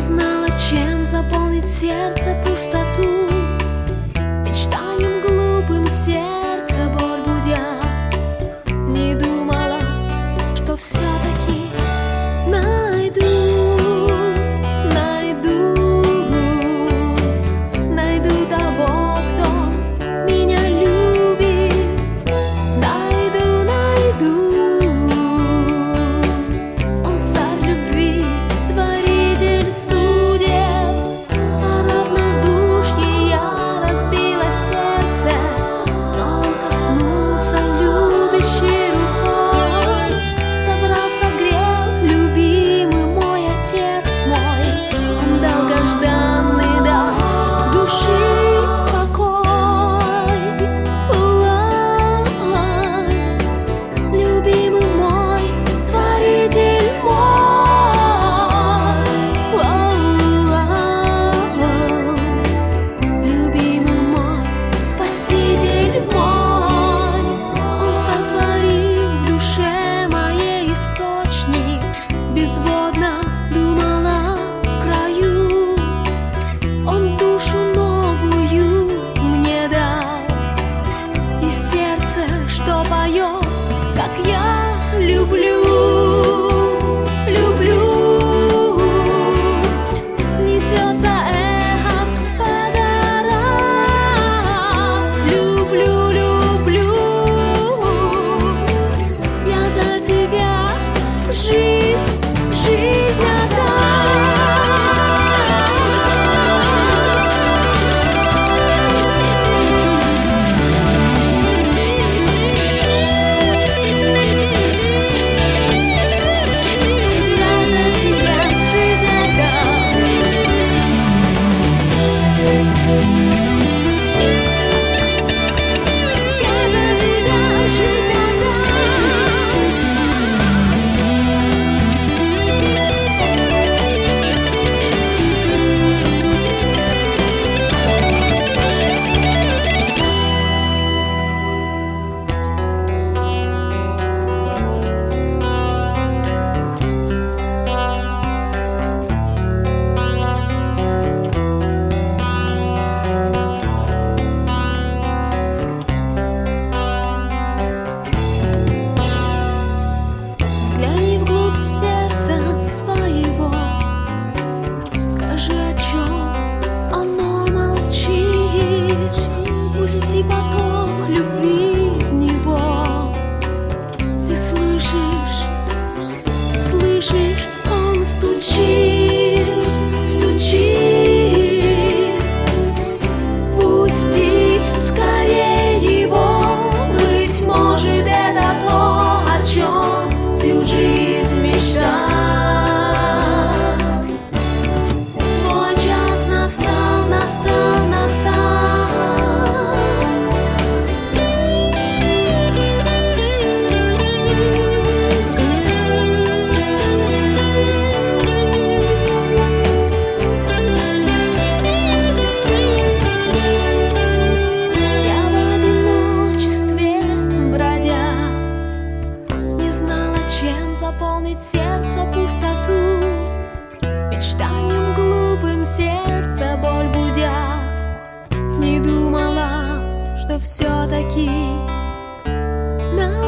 знала, чем заполнить сердце пустоту, мечтанием глупым сердце боль будя. Не думала, что все-таки найду того, кто меня любит. Найду. Он царь любви, творитель судеб. А равнодушье я разбила сердце, но он коснулся любящей рукой. Собрал, согрел, любимый мой отец мой. Он долгожданный дар души покой. Любимый мой, творитель мой. Любимый мой, спаситель мой. Он сотворил в душе моей источник, безводно думал о краю. Он душу новую мне дал, и сердце, что поет, как я люблю, несется эхом по горам. Люблю, я за тебя жизнь отдам. Взгляни вглубь сердца своего, скажи, о чем оно молчит. Пусти поток любви в него. Ты слышишь, он стучит. Пусти скорее его, быть может, это то, о чем всю жизнь мечтал. Твой час настал. Я в одиночестве бродя не знала, чем заполнить сердце пустоту, мечтанием глупым сердце боль будя. Не думала, что все-таки